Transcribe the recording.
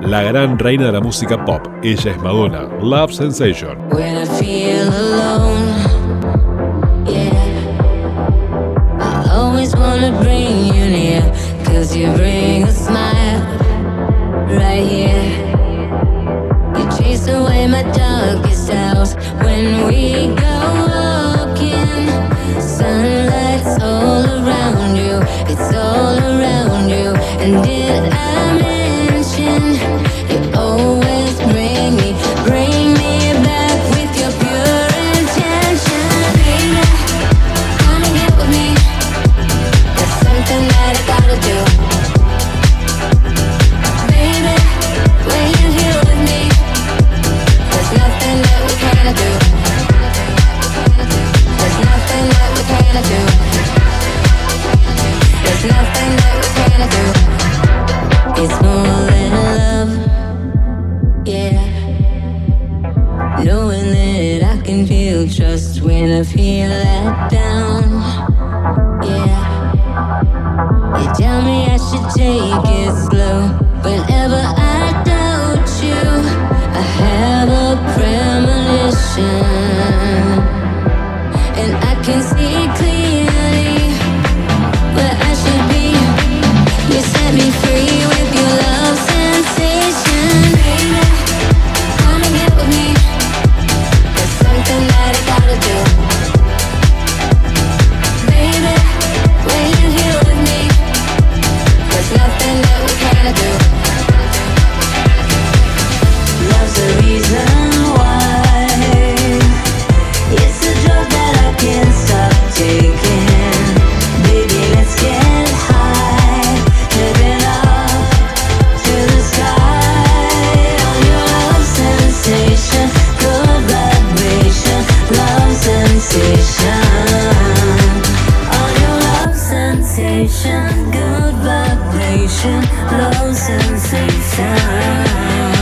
la gran reina de la música pop. Ella es Madonna. Love Sensation. When I feel alone, yeah, I always wanna bring you near, 'cause you bring a smile right here. You chase away my darkest hours when we go walking. Sunlight's all around you, it's all around you. And did I mention you always bring me back with your pure intention? Baby, wanna get with me? That's something that I gotta do. Baby, when you're here with me, there's nothing that we can't do. There's nothing that we can't do. There's nothing that we can't do. It's more than love, yeah. Knowing that I can feel trust when I feel let down, yeah. You tell me I should take it slow whenever I doubt you. I have a premonition, and I can see clearly where I should be. You set me free with your love sensation. Baby, wanna get with me? There's something that I gotta do. Baby, when you're here with me, there's nothing that we can't do. Love's the reason why. It's a drug that I can't stop taking. Baby, let's get high, living up to the sky. On your love sensation, good vibration, love sensation. On your love sensation, good vibration, love sensation.